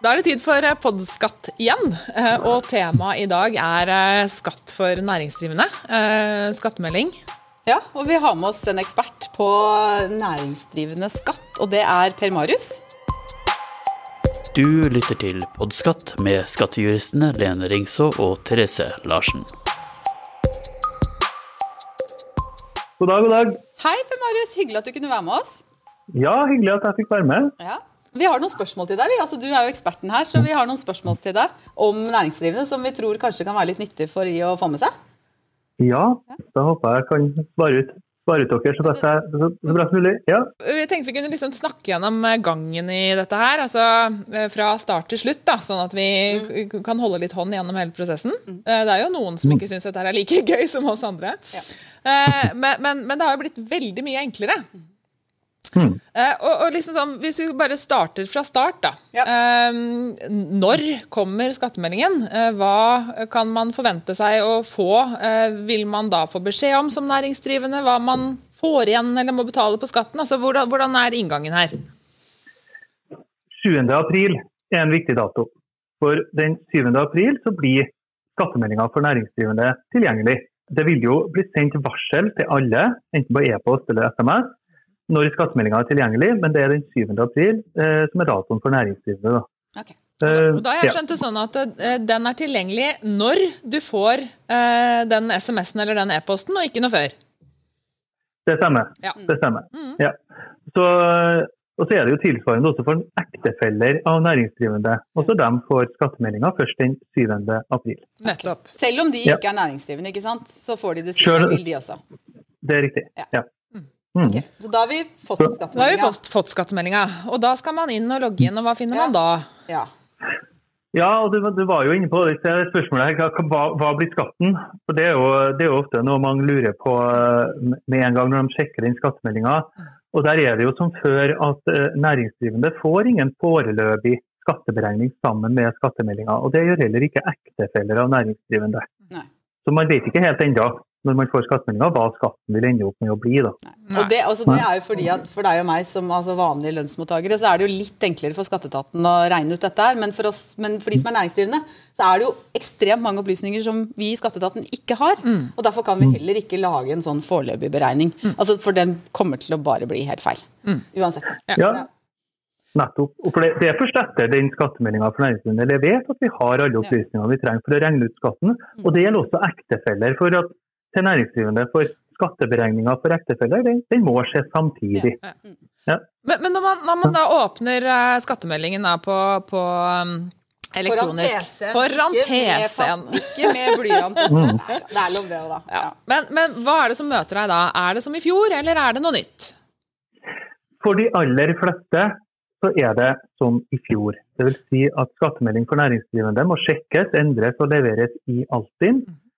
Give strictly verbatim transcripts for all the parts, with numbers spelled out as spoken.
Da er det tid for podskatt igjen, og temaet i dag er skatt for næringsdrivende, skattemelding. Ja, og vi har med oss en ekspert på næringsdrivende skatt, og det er Per Marius. Du lytter til podskatt med skattejuristene Lene Ringså og Therese Larsen. God dag, god dag. Hei Per Marius, hyggelig at du kunne være med oss. Ja, hyggelig at jeg fikk være med. Ja. Vi har noen spørsmål til deg. Vi, altså, du er jo eksperten her, så vi har noen spørsmål til deg om næringsdrivende som vi tror kanskje kan være litt nyttig for i å få med seg. Ja, da håper jeg kan svare ut, svare ut dere så bra, så, så bra som mulig. Ja. Vi tenkte vi kunne liksom snakke gjennom gangen i dette her, altså fra start til slutt, da, sånn at vi mm. kan holde litt hånd gjennom hele prosessen. Mm. Det er jo noen som ikke synes at dette er like gøy som oss andre. Ja. Men, men, men det har jo blitt veldig mye enklere. Mm. Uh, og, og liksom sånn, hvis vi bare starter fra start da ja. uh, når kommer skattemeldingen? Uh, hva kan man forvente seg å få? Uh, vil man da få beskjed om som næringsdrivende hva man får igjen eller må betale på skatten? Altså, hvordan, hvordan er inngangen her? sjuende april er en viktig dato. For den syvende april så blir skattemeldingen for næringsdrivende tilgjengelig. Det vil jo bli sendt varsel til alle, enten på e-post eller S M S, når skattemeldingen er tilgjengelig, men det er den syvende april eh, som er datoen for næringsdrivende. Da. Okay. Og da har jeg skjønt det sånn at eh, den er tilgjengelig når du får eh, den S M S-en eller den e-posten, og ikke noe før. Det stemmer. Ja. Det stemmer. Mm. Ja. Så, og så er det jo tilsvarende også for ektefeller av næringsdrivende. Også de får skattemeldingen først den syvende april. Nettopp. Selv om de ikke er næringsdrivende, ikke sant? Så får de det syvende april de også. Det er riktig, ja. ja. Mm. Okay. Så da har vi fått skattemeldinga. Da har vi fått, fått skattemeldinga, og da skal man inn og logge inn, og hva finner ja. man da? Ja, ja og du, du var jo inne på det spørsmålet her, hva, hva blir skatten? For det er, jo, det er jo ofte noe man lurer på med en gang når de sjekker inn skattemeldinga, og der er det jo som før at næringsdrivende får ingen foreløpig skatteberegning sammen med skattemeldinga, og det gjør heller ikke ektefeller av næringsdrivende. Nei. Så man vet ikke helt enda når man får skattemeldinga, hva skatten vil ende opp med å bli. Da. Og det, altså, det er jo fordi at for deg og meg som altså, vanlige lønnsmottagere, så er det jo litt enklere for skatteetaten å regne ut dette her, men for, oss, men for de som er næringsdrivende, så er det jo ekstremt mange opplysninger som vi i skatteetaten ikke har, mm. og derfor kan vi heller ikke lage en sånn foreløpig beregning. Mm. Altså, for den kommer til å bare bli helt feil, mm. uansett. Ja. Ja. Nettopp. Og for det, det er først etter den skattemeldingen for næringsdrivende. Jeg vet at vi har alle opplysningene vi trenger for å regne ut skatten, og det gjelder også ektefeller for at til næringsdrivende for skatteberegninger for ektefeller, den, den må skje samtidig. Ja, ja. Ja. Men, men når, man, når man da åpner uh, skattemeldingen da, på, på um, elektronisk, foran P C-en. Ikke med blyant. Mm. Det er lov det da. Ja. Ja. Men, men hva er det som møter deg da? Er det som i fjor, eller er det noe nytt? For de aller fleste så er det som i fjor. Det vil si at skattemelding for næringsdrivende må sjekkes, endres og leveres i Altinn.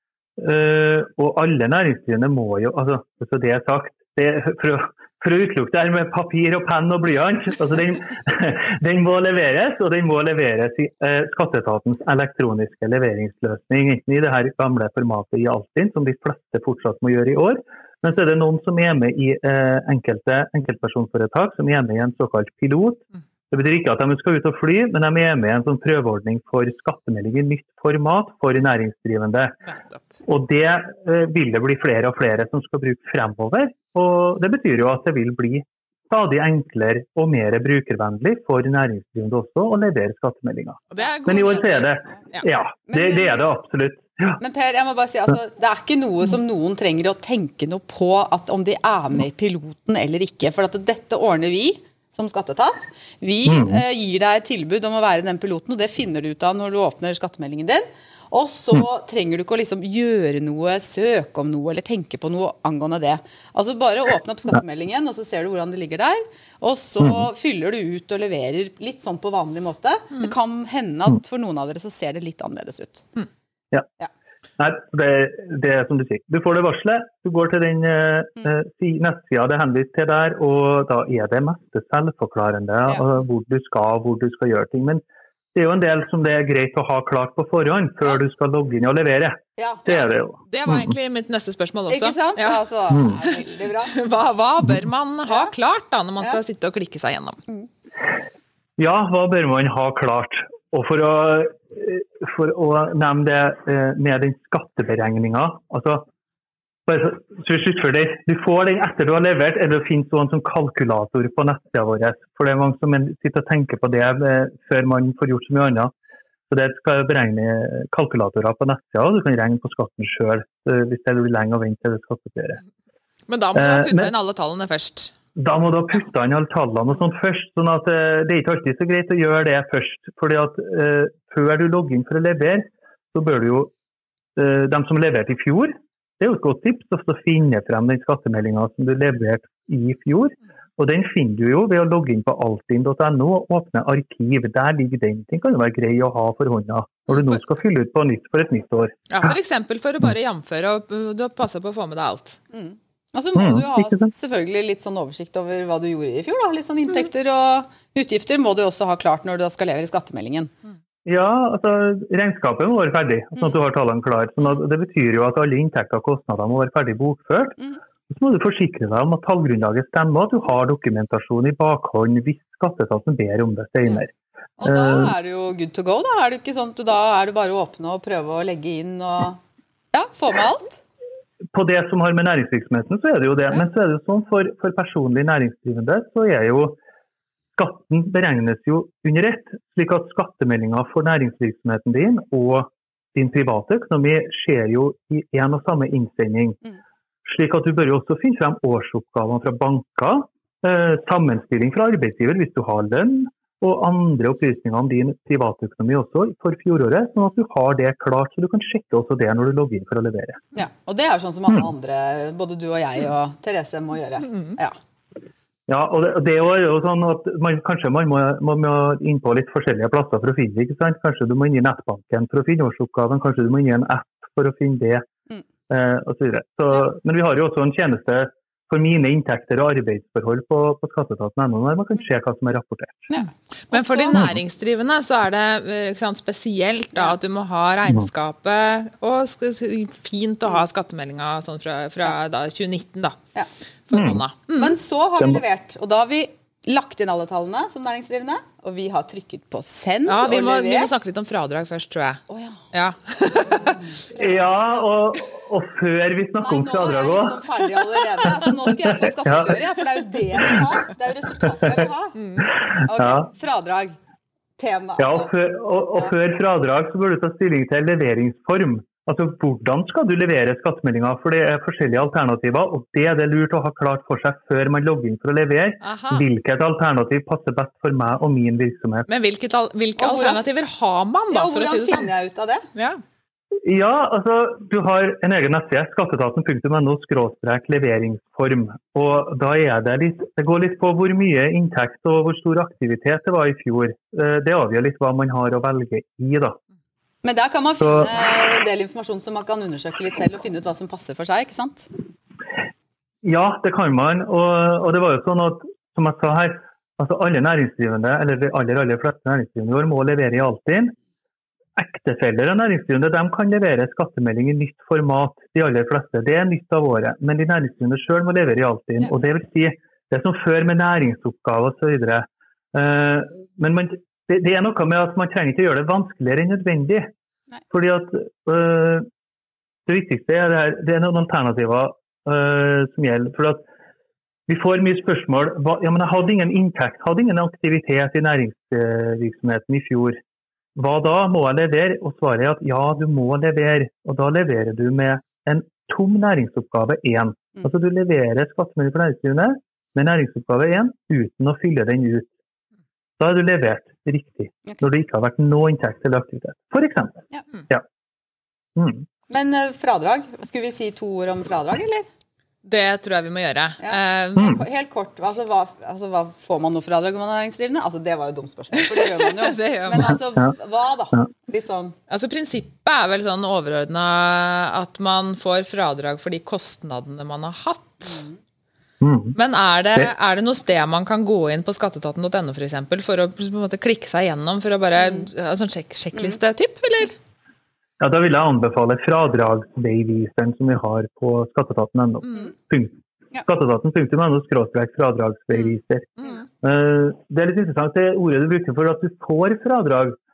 Uh, og alle næringsdrivende må jo, altså, altså det er sagt, det, for, å, for å utelukke det her med papir og penn og blyant, altså den, den må leveres, og den må leveres i uh, skatteetatens elektroniske leveringsløsning, enten i det her gamle formatet i Altinn, som de fleste fortsatt må gjøre i år, men så er det noen som er med i uh, enkelte enkeltpersonforetak, som er med i en såkalt pilot. Det betyr ikke at de skal ut og fly, men de er med i en sånn prøveordning for skattemelding i nytt format for næringsdrivende. Og det eh, vil det bli flere og flere som skal bruke fremover. Og det betyr jo at det vil bli stadig enklere og mer brukervennlig for næringsdrivende også å levere skattemeldinger. Men i år så er det, ja, det, det er det absolutt. Ja. Men Per, jeg må bare si, altså, det er ikke noe som noen trenger å tenke noe på at om de er med i piloten eller ikke, for at dette ordner vi som skatteetat. Vi mm. eh, gir deg et tilbud om å være den piloten, og det finner du ut av når du åpner skattemeldingen din. Og så mm. trenger du ikke å liksom gjøre noe, søke om noe, eller tenke på noe angående det. Altså bare åpne opp skattemeldingen, og så ser du hvordan det ligger der. Og så mm. fyller du ut og leverer litt sånn på vanlig måte. Mm. Det kan hende at for noen av dere så ser det litt annerledes ut. Mm. Ja. ja. Nei, det, det er som du sier. Du får det varslet, du går til den uh, mm. nettsida det er henvist til der, og da er det meste selvforklarende ja. uh, hvor du skal, hvor du skal gjøre ting. Men det er jo en del som det er greit å ha klart på forhånd, før ja. du skal logge inn og levere. Ja. Det er det jo. Det var egentlig mitt neste spørsmål også. Ikke sant? Ja. Altså, det er veldig bra. Hva, hva bør man ha klart da, når man skal sitte og klikke seg gjennom? Ja, hva bør man ha klart? og for å, for å nevne det med den skatteberegningen, altså, bare så vi sluttfører det, du får den etter du har levert, eller det finnes en sånn kalkulator på nettsida vår, for det er mange som sitter og tenker på det før man får gjort så mye annet. Så det skal beregne kalkulatorer på nettsida, og du kan regne på skatten selv, hvis det blir lenge å vente til det skatteoppgjøret. Men da må du putte Men, inn alle tallene først. Da må du putte inn alle tallene og sånt først, sånn at uh, det er ikke alltid så greit å gjøre det først. Fordi at uh, før du logger inn for å levere, så bør du jo, uh, dem som leverte i fjor, det er jo et godt tips å finne frem den skattemeldingen som du leverte i fjor. Og den finner du jo ved å logge inn på altinn punktum no og åpne arkiv. Der ligger den. Den kan jo være grei å ha for hånda når du nå skal fylle ut på nytt for et nytt år. Ja, for eksempel for å bare jamføre og du passer på å få med deg alt. Mm. Og så må mm, du ha selvfølgelig litt sånn oversikt over hva du gjorde i fjor. Da. Litt sånn inntekter og utgifter må du også ha klart når du skal levere skattemeldingen. Ja, altså regnskapet må være ferdig, sånn at du har tallene klar. Sånn at det betyr jo at alle inntekter og kostnader må være ferdig bokført. Mm. Så må du forsikre deg om at tallgrunnlaget stemmer, at du har dokumentasjon i bakhånd hvis skatteetaten ber om det senere. Mm. Og da er det jo good to go, da. Er det ikke sånn at du, da er det bare å åpne og prøve å legge inn og ja, få med alt? På det som har med næringsvirksomheten, så er det jo det. Men så er det jo sånn, for, for personlig næringsdrivende, så er jo skatten beregnes jo under ett, slik at skattemeldingen for næringsvirksomheten din og din private økonomi skjer jo i en og samme innsending. Mm. Slik at du bør jo også finne frem årsoppgavene fra banker, eh, sammenstilling fra arbeidsgiver hvis du har lønn, og andre opplysninger om din privatøkonomi også for fjoråret, sånn at du har det klart, så du kan sjekke også det når du logger inn for å levere. Ja, og det er sånn som alle mm. andre, både du og jeg og Therese må gjøre. Ja, ja og det, det er jo sånn at man, kanskje man må, må, må inn på litt forskjellige plasser for å finne det, ikke sant? Kanskje du må inn i nettbanken for å finne årsoppgaven, kanskje du må inn i en app for å finne det, mm. eh, og så videre. Så, ja. Men vi har jo også en tjeneste for mine inntekter og arbeidsforhold på, på skatteetaten ennå, når man kan se hva som er rapportert. Ja. Men for de næringsdrivende så er det ikke sant, spesielt da, at du må ha regnskapet, og fint å ha skattemeldingen sånn fra, fra da, tjue nitten da, ja. for mm. mm. Men så har vi levert, og da har vi lagt inn alle tallene som næringsdrivende, og vi har trykket på send ja, vi må, og levert. Vi må snakke litt om fradrag først, tror jeg. Oh, ja. Ja. ja, og, og før vi snakker om fradrag også. Nei, nå er jeg liksom ferdig allerede. Altså, nå skal jeg få skattefører, ja. For det er jo det vi vil ha. Det er jo resultatet jeg vil ha. Mm. Ok, ja. Fradrag. Tema. Ja, og, før, og, og ja. Før fradrag så bør du ta stilling til leveringsform. Altså, hvordan skal du levere skattemeldinger? For det er forskjellige alternativer, og det er det lurt å ha klart for seg før man logger inn for å levere. Aha. Hvilket alternativ passer best for meg og min virksomhet. Men hvilket, hvilke og alternativer har man da, ja, for å si det sånn? Hvordan finner jeg ut av det? Ja. Ja, altså, du har en egen nettside, skatteetaten punktum no skråstrek leveringsform, og da er det litt, det går litt på hvor mye inntekt og hvor stor aktivitet det var i fjor. Det avgjør litt hva man har å velge i da. Men der kan man finne en del informasjon som man kan undersøke litt selv og finne ut hva som passer for seg, ikke sant? Ja, det kan man, og, og det var jo sånn at, som jeg sa her, altså alle næringsdrivende, eller de aller, aller fleste næringsdrivende i år må levere i Altinn. Ektefeller av næringsdrivende, de kan levere skattemelding i nytt format, de aller fleste. Det er nytt av året, men de næringsdrivende selv må levere i Altinn, og det vil si, det er som før med næringsoppgaver og så videre. Uh, men man Det, det er noe med at man trenger ikke gjøre det vanskeligere enn nødvendig. Nei. Fordi at øh, det viktigste er, det er, det er noen alternativer øh, som gjelder. For at vi får mye spørsmål. Hva, ja, men jeg hadde ingen inntekt, hadde ingen aktivitet i næringsvirksomheten i fjor. Hva da? Må jeg levere? Og svaret er at ja, du må levere. Og da leverer du med en tom næringsoppgave én. Mm. Altså du leverer skattemelding for næringsdrivende med næringsoppgave én uten å fylle den ut. Da er du levert riktig, okay. Når det ikke har vært noe inntekt eller aktivitet, for eksempel. Ja. Ja. Mm. Men uh, fradrag, skulle vi si to ord om fradrag, eller? Det tror jeg vi må gjøre. Ja. Uh, Helt kort, altså hva, altså hva får man noe fradrag om man er næringsdrivende? Altså det var jo et dumt spørsmål, for det gjør man jo. det gjør man. Men altså, hva da? Litt sånn. Altså prinsippet er vel sånn overordnet at man får fradrag for de kostnadene man har hatt. Mm. Men er det, er det noe sted man kan gå inn på skatteetaten punktum no for eksempel, for å på en måte klikke seg gjennom, for å bare, en sånn sjekk, sjekkliste-typ, eller? Ja, da vil jeg anbefale fradragsveiviseren som vi har på skatteetaten punktum no. Mm. Ja. skatteetaten punktum no skråstrek fradragsveiviser. Mm. Uh, det er litt interessant, det ordet du bruker for at du får fradrag.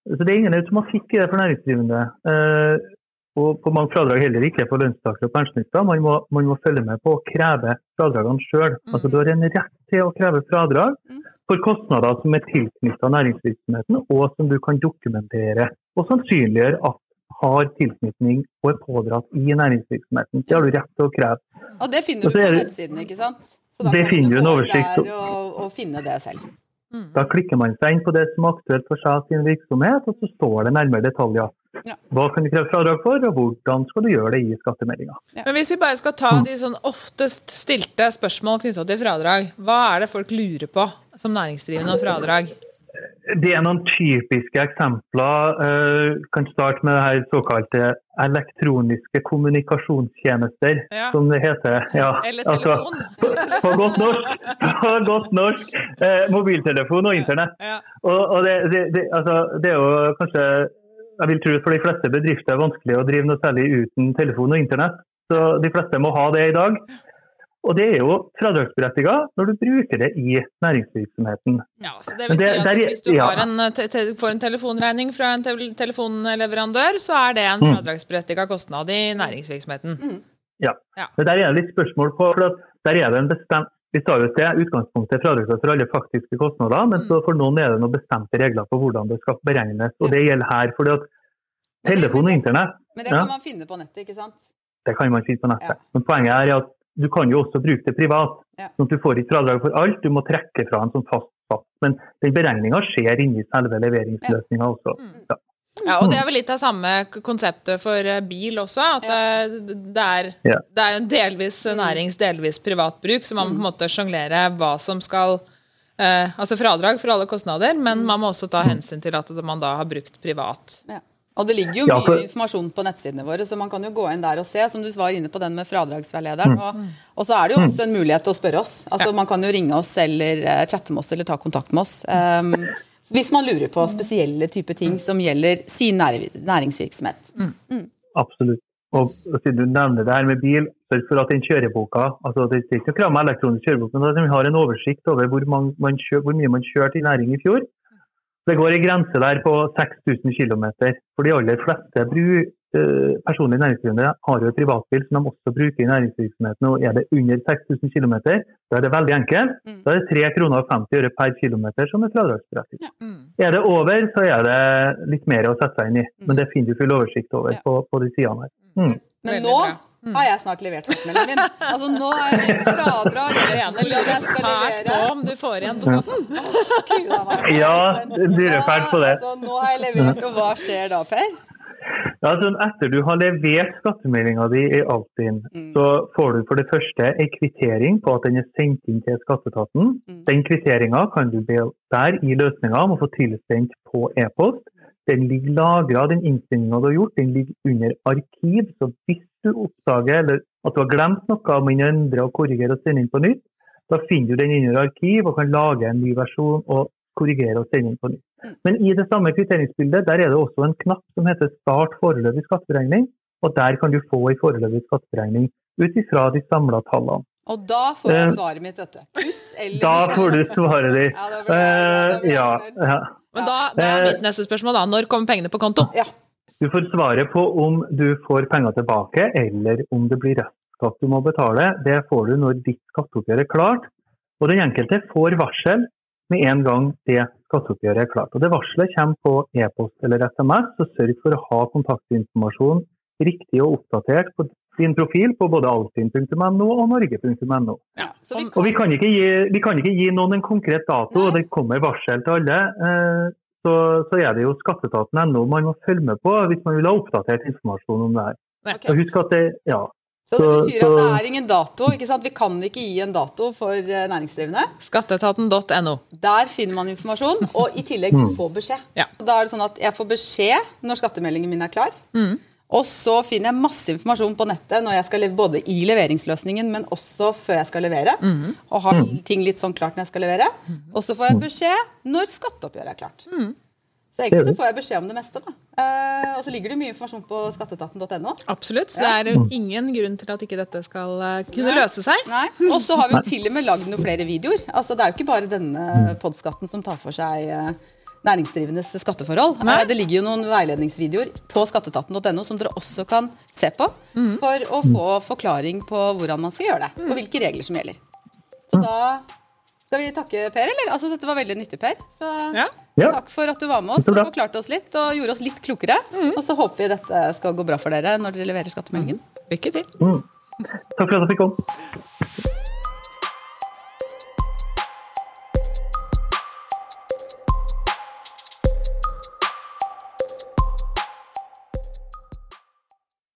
så det er ingen automatikk i det for næringsdrivende. Eh, og på mange fradrag heller ikke for lønnstakere og pensjonister. Man må, man må følge med på å kreve fradragene selv. Mm. Altså du har en rett til å kreve fradrag for kostnader som er tilknyttet næringsvirksomheten, og som du kan dokumentere og sannsynliggjøre at har tilknytning og er pådratt i næringsvirksomheten. Det har du rett til å kreve. Og det finner du på nettsiden, ikke sant? Så da det kan du en gå oversikt. der og, og finne det selv. Mm. Da klikker man seg inn på det som er aktuelt for seg sin virksomhet, og så står det nærmere detaljer. Ja. Hva kan du kreve fradrag for, og hvordan skal du gjøre det i skattemeldingen? Ja. Men hvis vi bare skal ta de sånn oftest stilte spørsmål knyttet til fradrag, hva er det folk lurer på som næringsdrivende og fradrag? Det er noen typiske eksempler. Jeg kan starte med det her såkalte elektroniske kommunikasjonstjenester, ja. Som det heter. Ja, eller telefon. Altså, på, på godt norsk. På godt norsk. Eh, mobiltelefon og internett. Ja. Og, og det, det, det, altså, det er jo kanskje, jeg vil tro for de fleste bedrifter er vanskelig å drive noe særlig uten telefon og internett. Så de fleste må ha det i dag. Og det er jo fradragsberettiget når du bruker det i næringsvirksomheten. Ja, så det vil si at hvis du har en, te, te, får en telefonregning fra en te, telefonleverandør, så er det en fradragsberettiget kostnad i næringsvirksomheten. Mm. Ja, ja. Men der er det litt spørsmål på, for der er det en bestemt, vi sa jo at det er utgangspunktet fradragsberettiget for alle faktiske kostnader, men så for noen er det noen bestemte regler på hvordan det skal beregnes, og det gjelder her, fordi at telefon og internett... Men det kan man finne på nettet, ikke sant? Det kan man finne på nettet. Ja. Men poenget er at du kan jo også bruke det privat, ja. Sånn at du får ikke fradrag for alt, du må trekke fra en sånn fast fast. Men den beregningen skjer inni selve leveringsløsningen ja. Også. Mm. Ja. Ja, og det er vel litt av samme konseptet for bil også, at ja. det, er, ja. det er jo en delvis nærings, delvis privatbruk, så man må på en måte sjonglere hva som skal, eh, altså fradrag for alle kostnader, men man må også ta hensyn til at man da har brukt privat. Ja. Og det ligger jo mye ja, for... informasjon på nettsidene våre, så man kan jo gå inn der og se, som du var inne på den med fradragsveilederen, og, og så er det jo også en mulighet til å spørre oss. Altså ja. Man kan jo ringe oss eller uh, chatte med oss eller ta kontakt med oss. Um, hvis man lurer på spesielle typer ting som gjelder sin nær- næringsvirksomhet. Mm. Mm. Absolutt. Og siden du nevner det her med bil, sørg for at den kjøreboka, altså det er ikke krav med elektronisk kjørebok, men at vi har en oversikt over hvor, man, man kjør, hvor mye man kjørte i næring i fjor. Det går en grense der på seks tusen kilometer, for de aller fleste bru, eh, personlige næringsdrivende har jo et privatbil som de også bruker i næringsvirksomheten, og er det under seks tusen kilometer, da er det veldig enkelt. Mm. Da er det tre kroner og femti øre per kilometer som er fradragsberettiget. Ja. Mm. Er det over, så er det litt mer å sette seg inn i, mm. men det finner du full oversikt over ja. på, på de sidene her. Mm. Men nå mm. har jeg snart levert skattemeldingen min. Altså nå har jeg litt fradrag, jeg vet hvordan jeg skal levere. På om du får igjen på skatten. Oh, ja, du er fælt på det. Altså, nå har jeg levert, og hva skjer da, Per? Ja, altså, etter du har levert skattemeldingen din i Altinn, mm. så får du for det første en kvittering på at den er sendt inn til skatteetaten. Mm. Den kvitteringen kan du be der i løsningen om å få tilsendt på e-post. Den ligger lagret, den innstillingen du har gjort, den ligger under arkiv, så hvis du oppdager eller at du har glemt noe om å endre og korrigere og sende inn på nytt, da finner du den under arkiv og kan lage en ny versjon og korrigere og sende inn på nytt. Men i det samme kvitteringsbildet, der er det også en knapp som heter Start foreløpig skatteberegning, og der kan du få en foreløpig skatteberegning ut ifra de samlede tallene. Og da får jeg svaret mitt, vet du. Pluss eller Da får du svaret ditt. Ja, da blir jeg, da blir jeg ja, ja. Men da, da er mitt neste spørsmål da, når kommer pengene på konto? Ja. Du får svaret på om du får penger tilbake, eller om det blir restskatt du må betale. Det får du når ditt skatteoppgjør er klart, og den enkelte får varsel med en gang det skatteoppgjøret er klart. Og det varselet kommer på e-post eller S M S, så sørg for å ha kontaktinformasjon riktig og oppdatert på din profil på både altinn punktum no og norge punktum no. Ja, så vi kan... Og vi kan, ikke gi, vi kan ikke gi noen en konkret dato, Nei. Og det kommer varsel til alle. Så, så er det jo skatteetaten punktum no man må følge med på hvis man vil ha oppdatert informasjon om det her. Okay. Så husk at det, ja. Så det betyr så, at det er ingen dato, ikke sant? Vi kan ikke gi en dato for næringsdrivende. skatteetaten punktum no. Der finner man informasjon, og i tillegg du får beskjed. Ja. Da er det sånn at jeg får beskjed når skattemeldingen min er klar. Mm. Og så finner jeg masse informasjon på nettet når jeg skal leve, både i leveringsløsningen, men også før jeg skal levere. Mm. Og har ting litt sånn klart når jeg skal levere. Og så får jeg beskjed når skatteoppgjøret er klart. Mm. Så egentlig så får jeg beskjed om det meste da. Eh, og så ligger det mye informasjon på skatteetaten punktum no. Absolutt, så ja. Det er ingen grunn til at ikke dette skal uh, kunne løse seg. Nei, og så har vi jo til og med lagd noen flere videoer. Altså det er jo ikke bare denne podskatten som tar for seg uh, næringsdrivendes skatteforhold. Nei. Det ligger jo noen veiledningsvideoer på skatteetaten punktum no som dere også kan se på mm. for å få forklaring på hvordan man skal gjøre det, og hvilke regler som gjelder. Så da skal vi takke Per, eller? Altså, dette var veldig nyttig, Per. Så Ja. takk for at du var med oss og forklarte oss litt, og gjorde oss litt klokere. Mm. Og så håper vi dette skal gå bra for dere når dere leverer skattemeldingen. Lykke til. Mm. Takk for at jeg fikk komme.